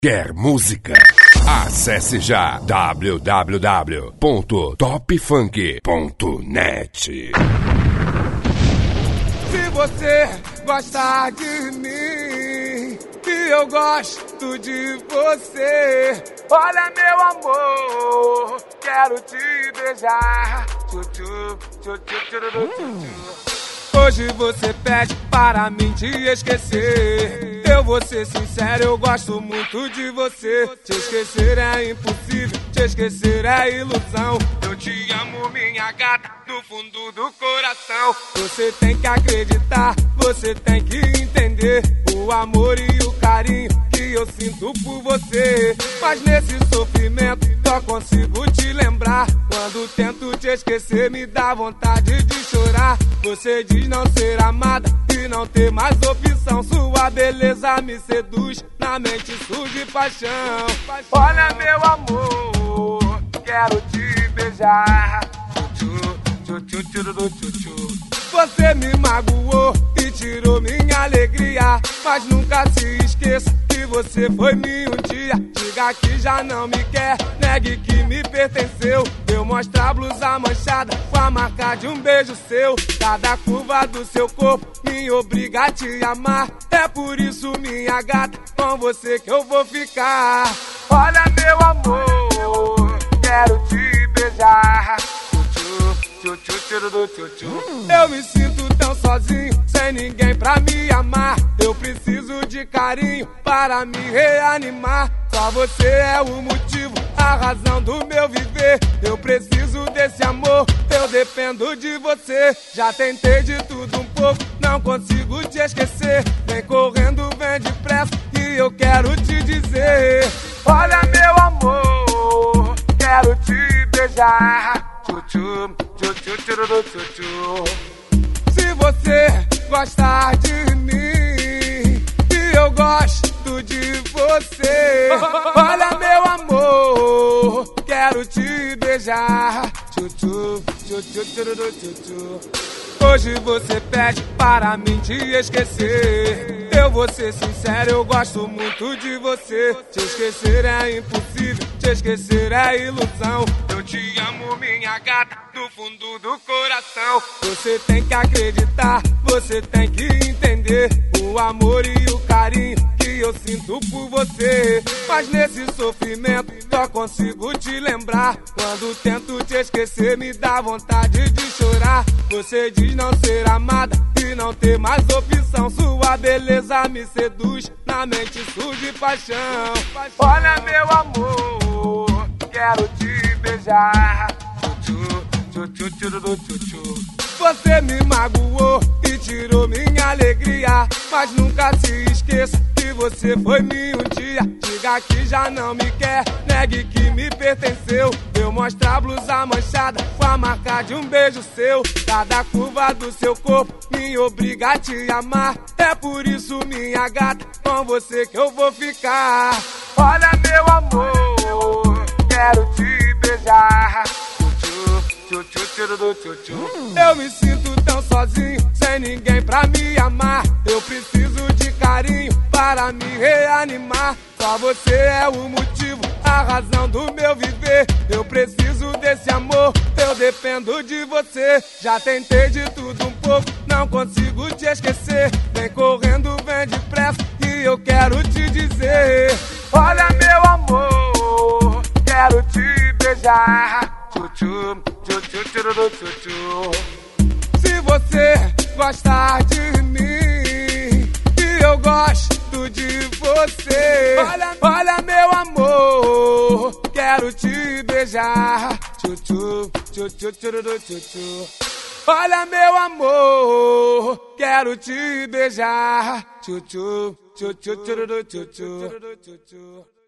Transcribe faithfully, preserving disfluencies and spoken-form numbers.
Quer música? Acesse já w w w ponto top funk ponto net. Se você gostar de mim, que eu gosto de você, olha meu amor, quero te beijar. Tchu, tchu, tchu, tchu, tchu, tchu, tchu. Hoje você pede para mim te esquecer. Eu vou ser sincero, eu gosto muito de você. Te esquecer é impossível, te esquecer é ilusão. Eu te amo, minha gata, do fundo do coração. Você tem que acreditar, você tem que entender o amor e o carinho que eu sinto por você. Mas nesse sofrimento só consigo te lembrar. Quando tento te esquecer me dá vontade de chorar. Você diz não ser amada e não ter mais opção. Sua beleza me seduz, na mente surge paixão. Olha meu amor, quero te beijar. Tchu, tchu, tchu, tchu, tchu, tchu. Você me magoou e tirou minha alegria, mas nunca se esqueça que você foi mim um dia. Diga que já não me quer, negue que me pertenceu. Eu mostro a blusa manchada com a marca de um beijo seu. Cada curva do seu corpo me obriga a te amar. É por isso, minha gata, com você que eu vou ficar. Olha meu amor, quero te beijar. Tchu, tchu, tchu, tchu, tchu. Eu me sinto tão sozinho, sem ninguém pra me amar. Eu preciso de carinho para me reanimar. Só você é o motivo, a razão do meu viver. Eu preciso desse amor, eu dependo de você. Já tentei de tudo um pouco, não consigo te esquecer. Vem correndo, vem depressa e eu quero te dizer: olha meu amor, quero te beijar. Tchu, tchu, tchu, tchu, tchu, tchu, tchu. Se você gostar de mim, que eu gosto de você, olha meu amor, quero te beijar. Tchu, tchu, tchu, tchu, tchu, tchu, tchu. Hoje você pede para mim te esquecer. Eu vou ser sincero, eu gosto muito de você. Te esquecer é impossível, te esquecer é ilusão. Eu te amo, minha gata, do fundo do coração. Você tem que acreditar, você tem que entender o amor e o carinho que eu sinto por você. Mas nesse sofrimento só consigo te lembrar. Quando tento te esquecer me dá vontade de chorar. Você diz não ser amada e não ter mais opção. Sua beleza me seduz, na mente surge paixão. Olha meu amor, quero te beijar. Tchu, tchu, tchu, tchu, tchu, tchu, tchu. Você me magoou e tirou minha alegria, mas nunca se esqueça que você foi mim um dia. Diga que já não me quer, negue que me pertenceu. Eu mostro a blusa manchada com a marca de um beijo seu. Cada curva do seu corpo me obriga a te amar. É por isso, minha gata, com você que eu vou ficar. Olha meu amor, quero te beijar. Tchu, tchu, tchu, tchu, tchu, tchu. Eu me sinto tão sozinho, sem ninguém pra me amar. Eu preciso de carinho para me reanimar. Só você é o motivo, a razão do meu viver. Eu preciso desse amor, eu dependo de você. Já tentei de tudo um pouco, não consigo te esquecer. Vem correndo, vem depressa e eu quero te dizer: olha meu amor, quero te beijar. Tchu, tchu, tchu, tchu, tchu, tchu, tchu. Se você gostar de mim, que eu gosto de você, olha, olha meu amor, quero te beijar. Tchu, tchu, tchu, tchu, tchu, tchu, tchu. Olha meu amor, quero te beijar. Tchu, tchu, tchu, tchu, tchu, tchu, tchu, tchu.